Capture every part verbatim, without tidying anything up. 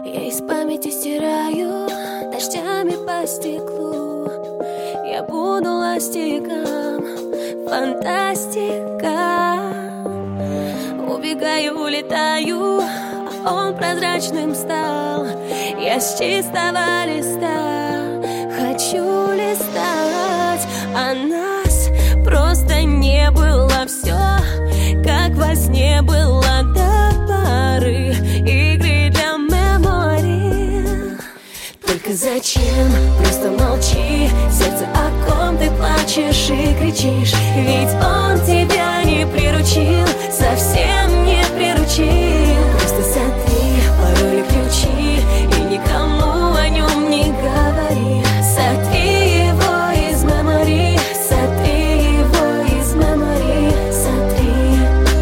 Я из памяти стираю дождями по стеклу. Я буду ластиком, фантастика. Убегаю, улетаю, а он прозрачным стал. Я с чистого листа хочу листать, а нас просто не было. Все, как во сне было до поры игры для мемори. Только зачем? Просто молчи. Сердце, о ком ты плачешь и кричишь. Ведь он тебя не приручил, совсем не приручил. Просто сотри пароли, ключи и никому о нем не говори. Сотри его из мемори, сотри его из мемори, сотри.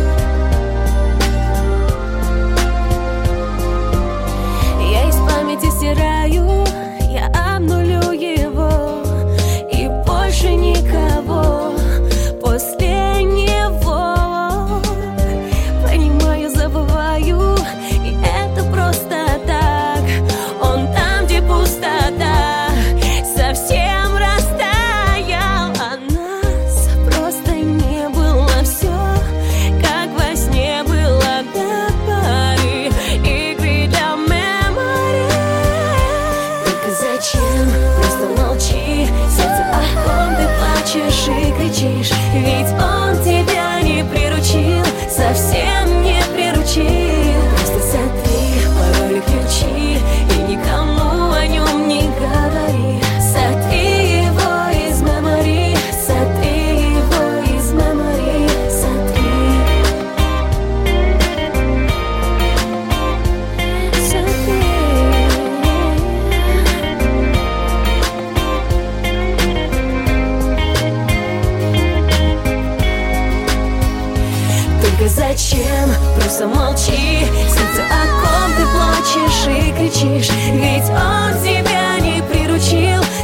Я из памяти стираю, я обнулю его, и больше никого после него. Понимаю, забываю, и это просто так. Он там, где пустота, совсем растаял, а нас просто не было. Все, как во сне было до поры игры для мемори. Только зачем? Просто молчи. Сердце, о ком ты плачешь и кричишь. Ведь он тебя не приручил, совсем не приручил. Просто сотри пароли, ключи и никому о нем не говори. Сотри его из мемори, сотри его из мемори, сотри. Сотри. Только зачем? Просто молчи. Сердце, о ком ты плачешь и кричишь. Ведь он тебя не приручил,